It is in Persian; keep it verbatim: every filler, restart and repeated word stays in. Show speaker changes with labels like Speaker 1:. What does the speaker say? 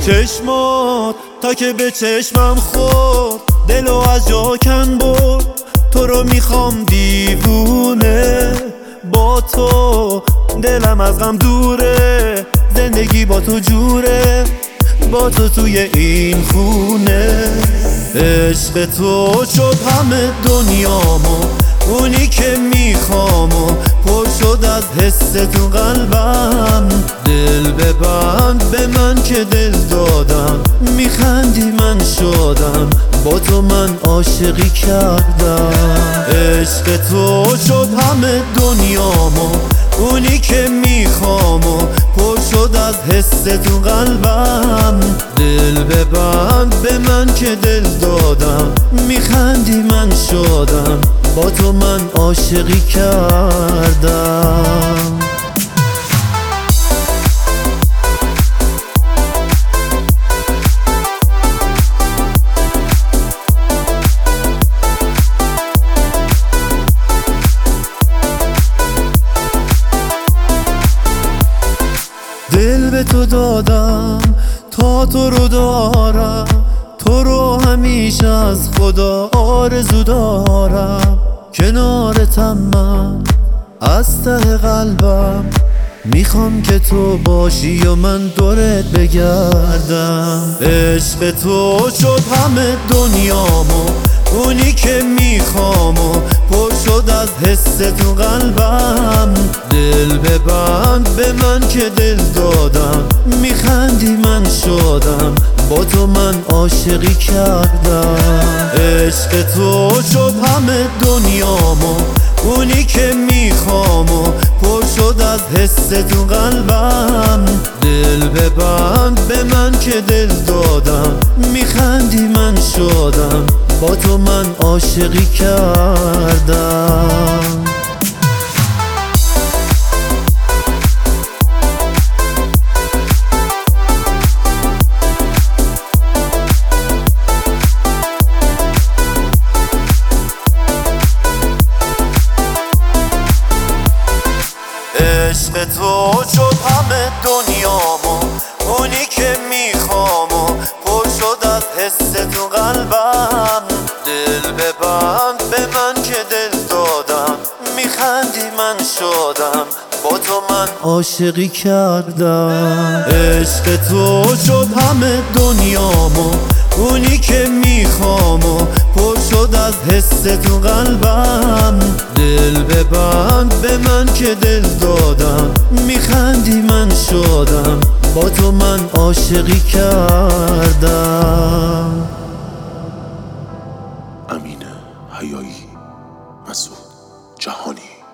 Speaker 1: چشمات تا که به چشمم خورد، دلو از جا کن برد. تو رو میخوام دیوونه، با تو دلم از غم دوره. زندگی با تو جوره، با تو توی این خونه. عشق تو شد همه دنیامو، اونی که میخوامو پر شد از حس تو قلبم. دل ببند به من که دل دادم، میخندی من شدم، با تو من عاشقی کردم. عشق تو شد همه دنیامو، اونی که میخوامو پر شد از حس تو قلبم. دل ببند به من که دل دادم، میخندی من شدم، با تو من عاشقی کردم. دل به تو دادم تا تو رو دارم، تو رو همیشه از خدا آرزو دارم. کنارتم من از ته قلبم، میخوام که تو باشی و من دورت بگردم. عشق تو شد همه دنیامو، اونی که میخوامو پر شد از حس تو قلبم. دل ببند به من که دل دادم، میخندی من شدم، با تو من عاشقی کردم. عشق تو شد همه دنیامو، اونی که میخوامو پر شد از حس تو قلبم. دل ببند به من که دل دادم، میخندی من شدم، با تو من عاشقی کردم. عشق تو شد همه دنیامو، اونی که میخوامو پر شد از حس تو قلبم. دل ببند به من که دل دادم، میخندی من شدم، با تو من عاشقی کردم. عشق تو شد همه دنیامو، اونی که میخوامو پر شد از حس تو قلبم. دل ببند به من که دل دادم، میخندی من شدم، با تو من عاشقی کردم.
Speaker 2: امین حیایی، مسعود جهانی.